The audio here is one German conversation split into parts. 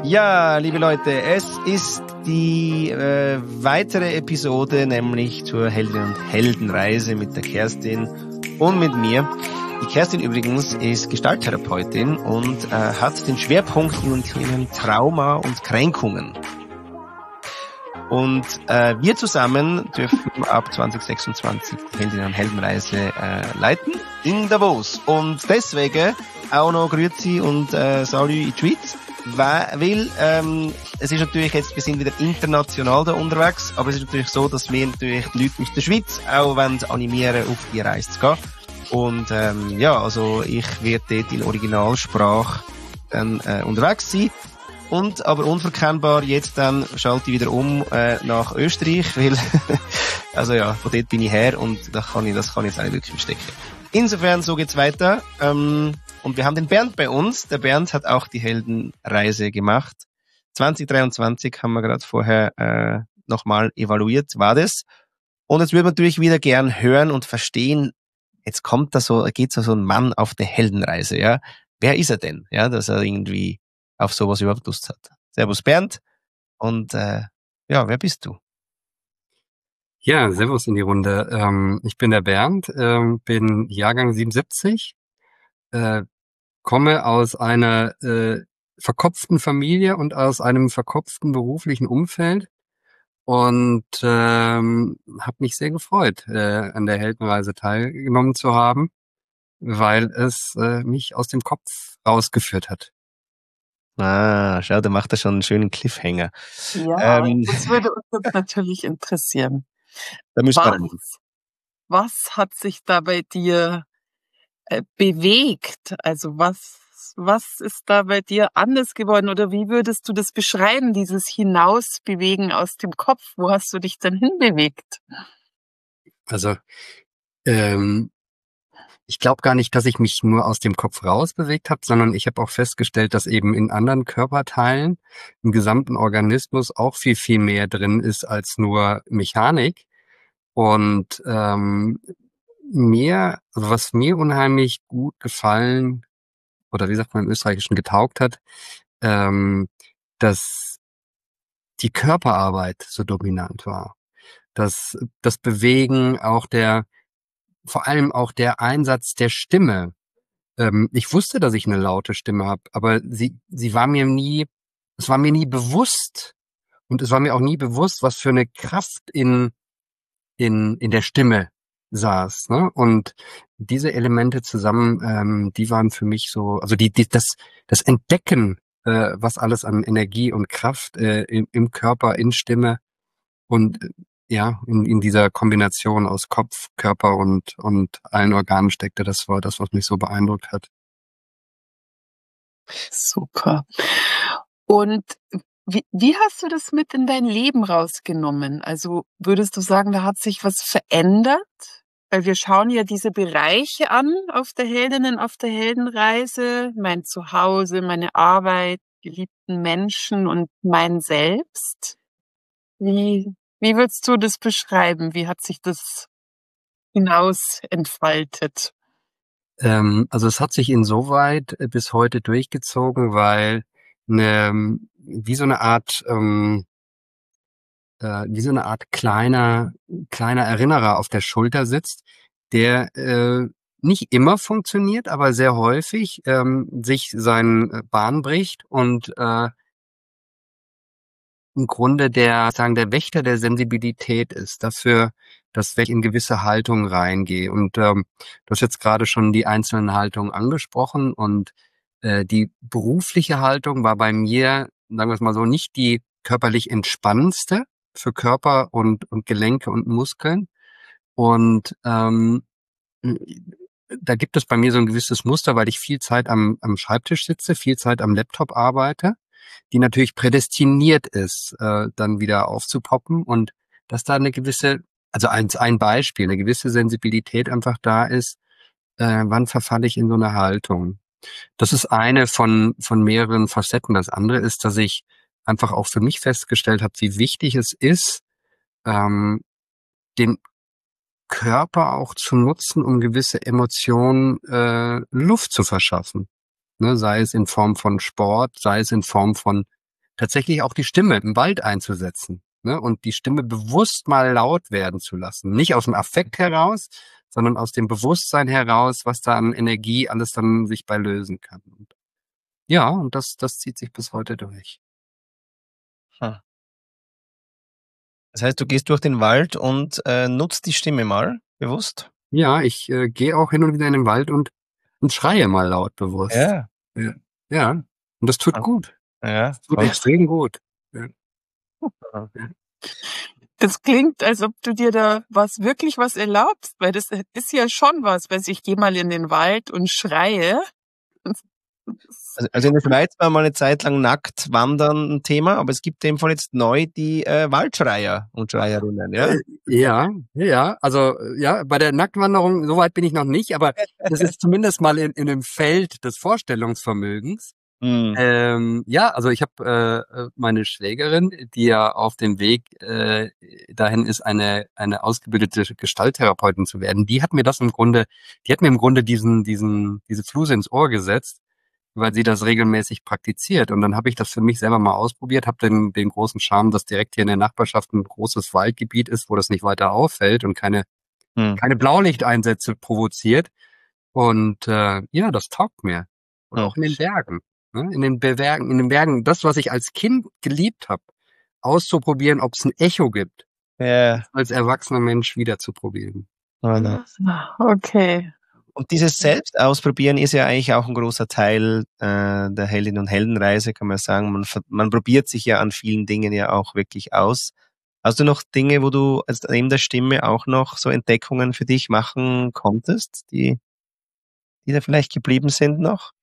Ja, liebe Leute, es ist die weitere Episode, nämlich zur Heldinnen und Heldenreise mit der Kerstin und mit mir. Die Kerstin übrigens ist Gestalttherapeutin und hat den Schwerpunkt in den Themen Trauma und Kränkungen. Und wir zusammen dürfen ab 2026 die Heldinnen und Heldenreise leiten in Davos. Und deswegen auch noch Grüezi und Salut in die Schweiz. Weil es ist natürlich jetzt, wir sind wieder international da unterwegs, aber es ist natürlich so, dass wir natürlich die Leute aus der Schweiz auch animieren, auf die Reise zu gehen. Und also ich werde dort in Originalsprache dann unterwegs sein. Und aber unverkennbar jetzt dann schalte ich wieder um nach Österreich, weil also ja, von dort bin ich her und das kann ich jetzt auch nicht wirklich verstecken. Insofern, so geht's weiter. Und wir haben den Bernd bei uns. Der Bernd hat auch die Heldenreise gemacht. 2023 haben wir gerade vorher nochmal evaluiert, war das. Und jetzt würde man natürlich wieder gern hören und verstehen, jetzt geht so ein Mann auf der Heldenreise, ja. Wer ist er denn? Ja, dass er irgendwie auf sowas überhaupt Lust hat. Servus Bernd. Und wer bist du? Ja, servus in die Runde. Ich bin der Bernd, bin Jahrgang 77, komme aus einer verkopften Familie und aus einem verkopften beruflichen Umfeld und habe mich sehr gefreut, an der Heldenreise teilgenommen zu haben, weil es mich aus dem Kopf rausgeführt hat. Ah, schau, da macht er schon einen schönen Cliffhanger. Ja, das würde uns jetzt natürlich interessieren. Da müssen wir was hat sich da bei dir bewegt? Also was ist da bei dir anders geworden oder wie würdest du das beschreiben, dieses Hinausbewegen aus dem Kopf? Wo hast du dich denn hinbewegt? Also ich glaube gar nicht, dass ich mich nur aus dem Kopf raus bewegt habe, sondern ich habe auch festgestellt, dass eben in anderen Körperteilen, im gesamten Organismus auch viel, viel mehr drin ist als nur Mechanik. Und was mir unheimlich gut gefallen, oder wie sagt man im Österreichischen, getaugt hat, dass die Körperarbeit so dominant war. Dass das Bewegen, vor allem auch der Einsatz der Stimme. Ich wusste, dass ich eine laute Stimme habe, aber es war mir nie bewusst. Und es war mir auch nie bewusst, was für eine Kraft in der Stimme saß, ne? Und diese Elemente zusammen, die waren für mich so, also das Entdecken, was alles an Energie und Kraft im Körper, in Stimme und in dieser Kombination aus Kopf, Körper und allen Organen steckte, das war das, was mich so beeindruckt hat. Super. Und wie hast du das mit in dein Leben rausgenommen? Also würdest du sagen, da hat sich was verändert? Weil wir schauen ja diese Bereiche an auf der Heldenreise, mein Zuhause, meine Arbeit, geliebten Menschen und mein Selbst. Wie würdest du das beschreiben? Wie hat sich das hinaus entfaltet? Also es hat sich insoweit bis heute durchgezogen, weil wie so eine Art kleiner Erinnerer auf der Schulter sitzt, der nicht immer funktioniert, aber sehr häufig sich seinen Bahn bricht und im Grunde der Wächter der Sensibilität ist, dafür, dass ich in gewisse Haltungen reingehe. Und du hast jetzt gerade schon die einzelnen Haltungen angesprochen und die berufliche Haltung war bei mir, sagen wir es mal so, nicht die körperlich entspannendste für Körper und Gelenke und Muskeln. Und da gibt es bei mir so ein gewisses Muster, weil ich viel Zeit am Schreibtisch sitze, viel Zeit am Laptop arbeite, die natürlich prädestiniert ist, dann wieder aufzupoppen und dass da eine gewisse, also ein Beispiel, eine gewisse Sensibilität einfach da ist, wann verfalle ich in so eine Haltung. Das ist eine von mehreren Facetten. Das andere ist, dass ich einfach auch für mich festgestellt habe, wie wichtig es ist, den Körper auch zu nutzen, um gewisse Emotionen Luft zu verschaffen. Ne, sei es in Form von Sport, sei es in Form von tatsächlich auch die Stimme im Wald einzusetzen, ne? Und die Stimme bewusst mal laut werden zu lassen. Nicht aus dem Affekt heraus, sondern aus dem Bewusstsein heraus, was da an Energie alles dann sich bei lösen kann. Und ja, und das zieht sich bis heute durch. Hm. Das heißt, du gehst durch den Wald und nutzt die Stimme mal bewusst? Ja, ich gehe auch hin und wieder in den Wald und schreie mal laut bewusst. Ja. Ja, ja. Und das tut gut. Ja, Das tut voll. extrem gut. Ja. Das klingt, als ob du dir da wirklich was erlaubst, weil das ist ja schon was, weil ich gehe mal in den Wald und schreie. Also in der Schweiz war mal eine Zeit lang nackt wandern ein Thema, aber es gibt in dem Fall jetzt neu die Waldschreier und Schreierinnen, ja? Ja, also ja, bei der Nacktwanderung, so weit bin ich noch nicht, aber das ist zumindest mal in dem Feld des Vorstellungsvermögens. Ja, also ich habe meine Schwägerin, die ja auf dem Weg dahin ist, eine ausgebildete Gestalttherapeutin zu werden, die hat mir im Grunde diese Fluse ins Ohr gesetzt, weil sie das regelmäßig praktiziert. Und dann habe ich das für mich selber mal ausprobiert, habe den großen Charme, dass direkt hier in der Nachbarschaft ein großes Waldgebiet ist, wo das nicht weiter auffällt und keine Blaulichteinsätze provoziert. Und ja, das taugt mir. Und auch in den Bergen. Ne? In den Bergen, das, was ich als Kind geliebt habe, auszuprobieren, ob es ein Echo gibt. Ja. Als erwachsener Mensch wieder zu probieren. Okay. Und dieses Selbstausprobieren ist ja eigentlich auch ein großer Teil der Heldinnen und Heldenreise, kann man sagen. Man probiert sich ja an vielen Dingen ja auch wirklich aus. Hast du noch Dinge, wo du neben der Stimme auch noch so Entdeckungen für dich machen konntest, die da vielleicht geblieben sind noch?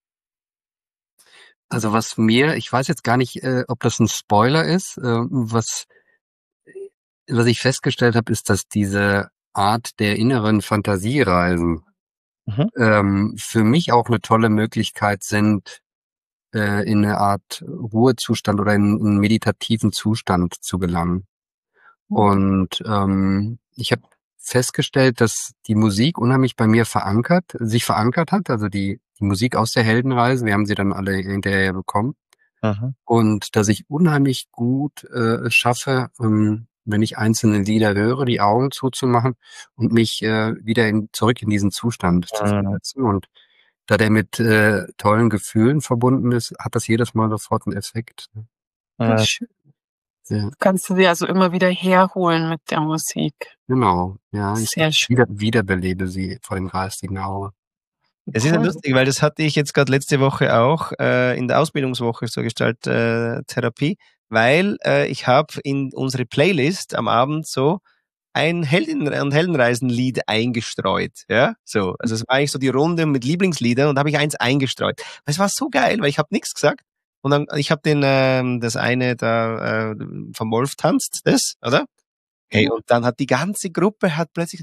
Also ich weiß jetzt gar nicht, ob das ein Spoiler ist. Was ich festgestellt habe, ist, dass diese Art der inneren Fantasiereisen für mich auch eine tolle Möglichkeit sind, in eine Art Ruhezustand oder in einen meditativen Zustand zu gelangen. Und ich habe festgestellt, dass die Musik unheimlich bei mir sich verankert hat, also die Musik aus der Heldenreise, wir haben sie dann alle hinterher bekommen. Und dass ich unheimlich gut schaffe, wenn ich einzelne Lieder höre, die Augen zuzumachen und mich wieder zurück in diesen Zustand zu versetzen. Und da der mit tollen Gefühlen verbunden ist, hat das jedes Mal sofort einen Effekt. Das ist schön. Ja. Kannst du sie also immer wieder herholen mit der Musik. Genau, ja. Sehr Ich wiederbelebe sie vor dem geistigen Auge. Es ist ja lustig, weil das hatte ich jetzt gerade letzte Woche auch in der Ausbildungswoche zur Gestalttherapie, weil ich habe in unsere Playlist am Abend so ein Heldinnen- und Heldenreisen-Lied eingestreut, ja, so. Also es war eigentlich so die Runde mit Lieblingsliedern und da habe ich eins eingestreut. Es war so geil, weil ich habe nichts gesagt und dann ich habe das eine da vom Wolf tanzt, das, oder? Hey, und dann hat die ganze Gruppe hat plötzlich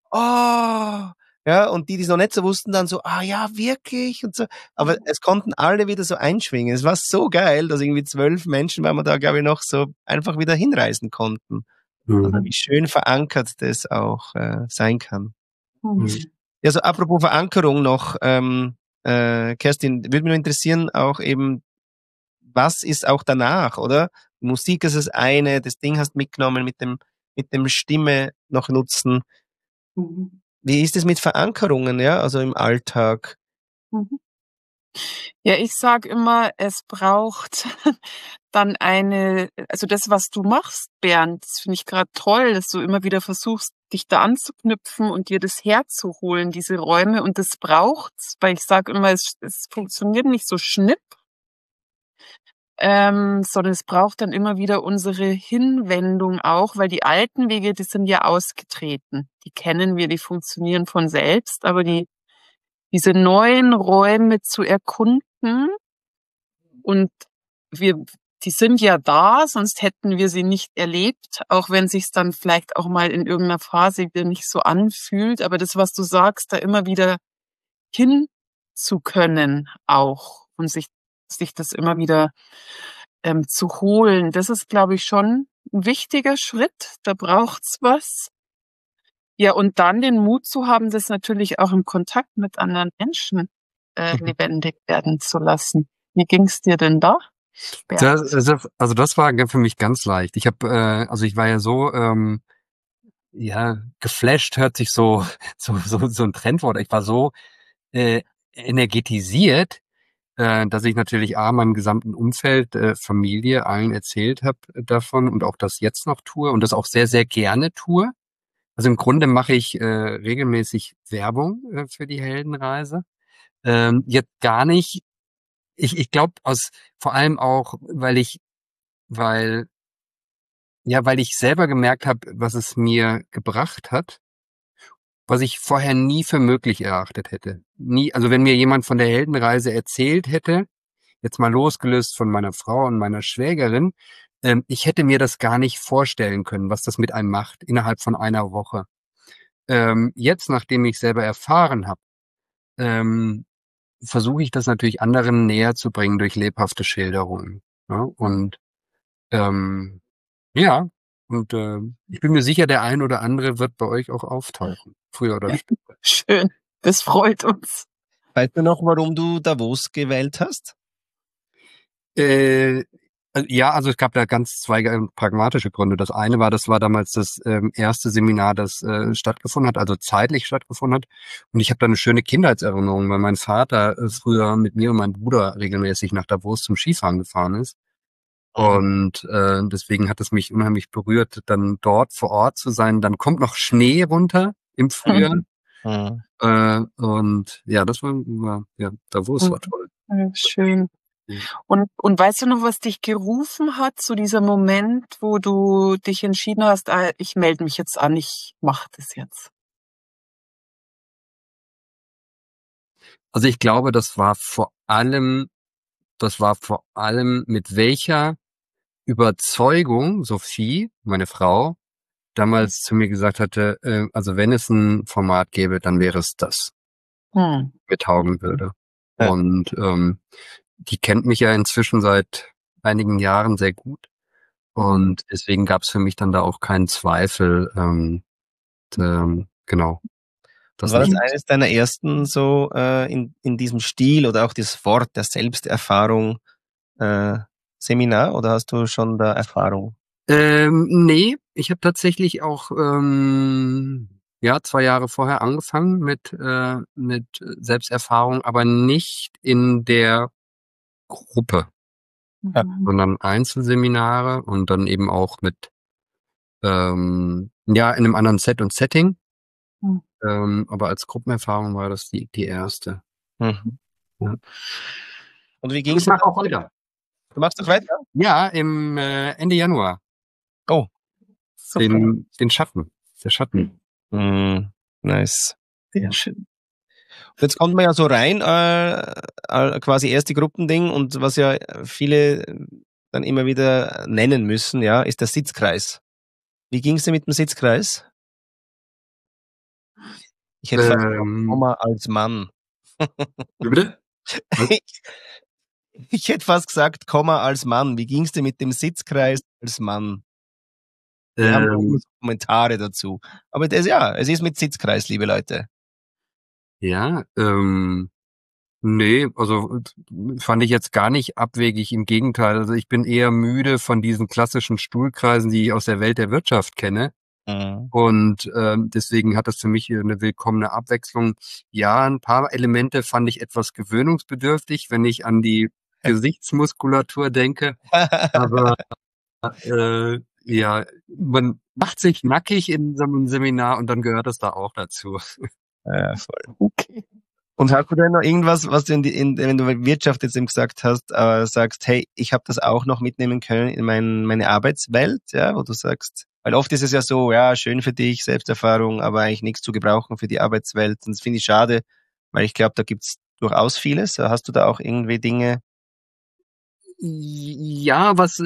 ja, und die es noch nicht so wussten, dann so, ja, wirklich und so. Aber es konnten alle wieder so einschwingen. Es war so geil, dass irgendwie 12 Menschen, weil wir da, glaube ich, noch so einfach wieder hinreisen konnten. Also wie schön verankert das auch sein kann. Ja, so apropos Verankerung noch, Kerstin, würde mich nur interessieren, auch eben, was ist auch danach, oder? Musik ist das eine, das Ding hast mitgenommen mit dem Stimme noch nutzen. Wie ist es mit Verankerungen, ja, also im Alltag? Ja, ich sage immer, es braucht dann also das, was du machst, Bernd, das finde ich gerade toll, dass du immer wieder versuchst, dich da anzuknüpfen und dir das herzuholen, diese Räume. Und das braucht's, weil ich sage immer, es funktioniert nicht so schnipp, sondern es braucht dann immer wieder unsere Hinwendung auch, weil die alten Wege, die sind ja ausgetreten. Die kennen wir, die funktionieren von selbst, aber diese neuen Räume zu erkunden und die sind ja da, sonst hätten wir sie nicht erlebt, auch wenn sich's dann vielleicht auch mal in irgendeiner Phase wieder nicht so anfühlt, aber das, was du sagst, da immer wieder hin zu können auch und sich das immer wieder zu holen, das ist, glaube ich, schon ein wichtiger Schritt. Da braucht's was. Ja, und dann den Mut zu haben, das natürlich auch im Kontakt mit anderen Menschen lebendig werden zu lassen. Wie ging's dir denn da? Also das war für mich ganz leicht. Ich habe, also ich war ja so, ja, geflasht hört sich so ein Trendwort. Ich war so energetisiert, dass ich natürlich meinem gesamten Umfeld, Familie, allen erzählt habe davon und auch das jetzt noch tue und das auch sehr, sehr gerne tue. Also im Grunde mache ich regelmäßig Werbung für die Heldenreise. Jetzt gar nicht. Ich glaube vor allem auch, weil weil ich selber gemerkt habe, was es mir gebracht hat, was ich vorher nie für möglich erachtet hätte. Nie, also wenn mir jemand von der Heldenreise erzählt hätte, jetzt mal losgelöst von meiner Frau und meiner Schwägerin, ich hätte mir das gar nicht vorstellen können, was das mit einem macht innerhalb von einer Woche. Jetzt, nachdem ich selber erfahren habe, ähm, versuche ich das natürlich anderen näher zu bringen durch lebhafte Schilderungen. Ja? Und ähm, ja, und ich bin mir sicher, der ein oder andere wird bei euch auch auftauchen, früher oder später. Schön, das freut uns. Weißt du noch, warum du Davos gewählt hast? Ja, also es gab da ganz zwei pragmatische Gründe. Das war damals das erste Seminar, das stattgefunden hat, also zeitlich stattgefunden hat. Und ich habe da eine schöne Kindheitserinnerung, weil mein Vater früher mit mir und meinem Bruder regelmäßig nach Davos zum Skifahren gefahren ist. Und deswegen hat es mich unheimlich berührt, dann dort vor Ort zu sein. Dann kommt noch Schnee runter im Frühjahr. Mhm. Und ja, Davos war toll. Ja, schön. Ja. Und weißt du noch, was dich gerufen hat, so dieser Moment, wo du dich entschieden hast, ich melde mich jetzt an, ich mache das jetzt? Also ich glaube, das war vor allem mit welcher Überzeugung Sophie, meine Frau, damals zu mir gesagt hatte, also wenn es ein Format gäbe, dann wäre es das, mir taugen würde. Ja. Und die kennt mich ja inzwischen seit einigen Jahren sehr gut. Und deswegen gab es für mich dann da auch keinen Zweifel. Genau. Das war das eines deiner ersten so in diesem Stil oder auch das Wort der Selbsterfahrung Seminar oder hast du schon da Erfahrung? Nee, ich habe tatsächlich auch 2 Jahre vorher angefangen mit Selbsterfahrung, aber nicht in der Gruppe, sondern Einzelseminare und dann eben auch mit in einem anderen Set und Setting. Aber als Gruppenerfahrung war das die erste. Mhm. Ja. Und wie ging's? Ich mache auch weiter. Du machst doch weiter? Ja, im Ende Januar. Oh, Den Schatten. Der Schatten. Nice. Sehr schön. Jetzt kommt man ja so rein, quasi erste Gruppending und was ja viele dann immer wieder nennen müssen, ja, ist der Sitzkreis. Wie ging's dir mit dem Sitzkreis? Ich hätte fast Komma als Mann. Wie bitte? Ich hätte fast gesagt, Komma als Mann. Wie ging's dir mit dem Sitzkreis als Mann? Wir haben auch immer so Kommentare dazu. Aber es ist mit Sitzkreis, liebe Leute. Ja, nee, also fand ich jetzt gar nicht abwegig, im Gegenteil. Also ich bin eher müde von diesen klassischen Stuhlkreisen, die ich aus der Welt der Wirtschaft kenne. Und deswegen hat das für mich eine willkommene Abwechslung. Ja, ein paar Elemente fand ich etwas gewöhnungsbedürftig, wenn ich an die Gesichtsmuskulatur denke. Aber ja, man macht sich nackig in so einem Seminar und dann gehört es da auch dazu. Ja, voll. Okay. Und hast du denn noch irgendwas, was du wenn du Wirtschaft jetzt eben gesagt hast, sagst, hey, ich habe das auch noch mitnehmen können in meine Arbeitswelt, ja, wo du sagst, weil oft ist es ja so, ja, schön für dich, Selbsterfahrung, aber eigentlich nichts zu gebrauchen für die Arbeitswelt. Und das finde ich schade, weil ich glaube, da gibt's durchaus vieles. Hast du da auch irgendwie Dinge? Ja, was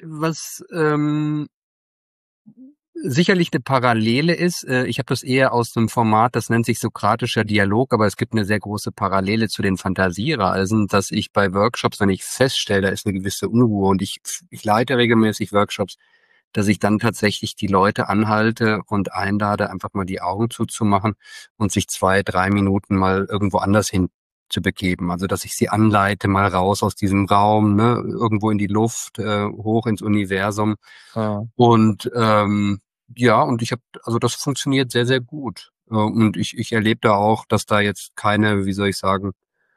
sicherlich eine Parallele ist. Ich habe das eher aus einem Format, das nennt sich sokratischer Dialog, aber es gibt eine sehr große Parallele zu den Fantasiereisen, dass ich bei Workshops, wenn ich feststelle, da ist eine gewisse Unruhe und ich leite regelmäßig Workshops, dass ich dann tatsächlich die Leute anhalte und einlade, einfach mal die Augen zuzumachen und sich 2, 3 Minuten mal irgendwo anders hin zu begeben. Also dass ich sie anleite, mal raus aus diesem Raum, ne, irgendwo in die Luft, hoch ins Universum. Ja. Und ja, und also das funktioniert sehr, sehr gut. Und ich erlebe da auch, dass da jetzt keine, wie soll ich sagen,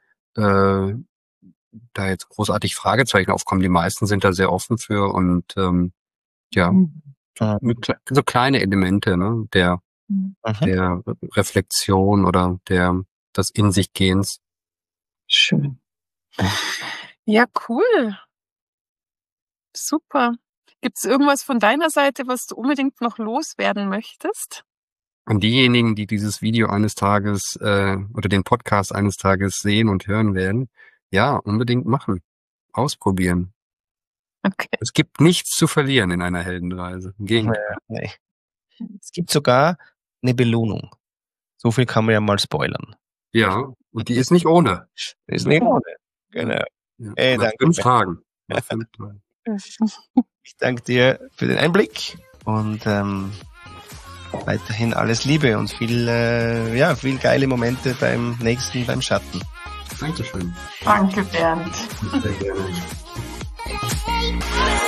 da jetzt großartig Fragezeichen aufkommen. Die meisten sind da sehr offen für und ja, mit so kleine Elemente, ne, der Reflexion oder des In sich Gehens. Schön. Ja, cool. Super. Gibt's irgendwas von deiner Seite, was du unbedingt noch loswerden möchtest? An diejenigen, die dieses Video eines Tages oder den Podcast eines Tages sehen und hören werden, ja, unbedingt machen. Ausprobieren. Okay. Es gibt nichts zu verlieren in einer Heldenreise. Im Gegenteil. Nee. Es gibt sogar eine Belohnung. So viel kann man ja mal spoilern. Ja, und die ist nicht ohne. Ist nicht ohne. Genau. Ja, Ey, nach danke. 5 Tagen. Nach 5 Tagen. Ich danke dir für den Einblick und weiterhin alles Liebe und viel geile Momente beim Schatten. Dankeschön. Danke, Bernd. Sehr gerne.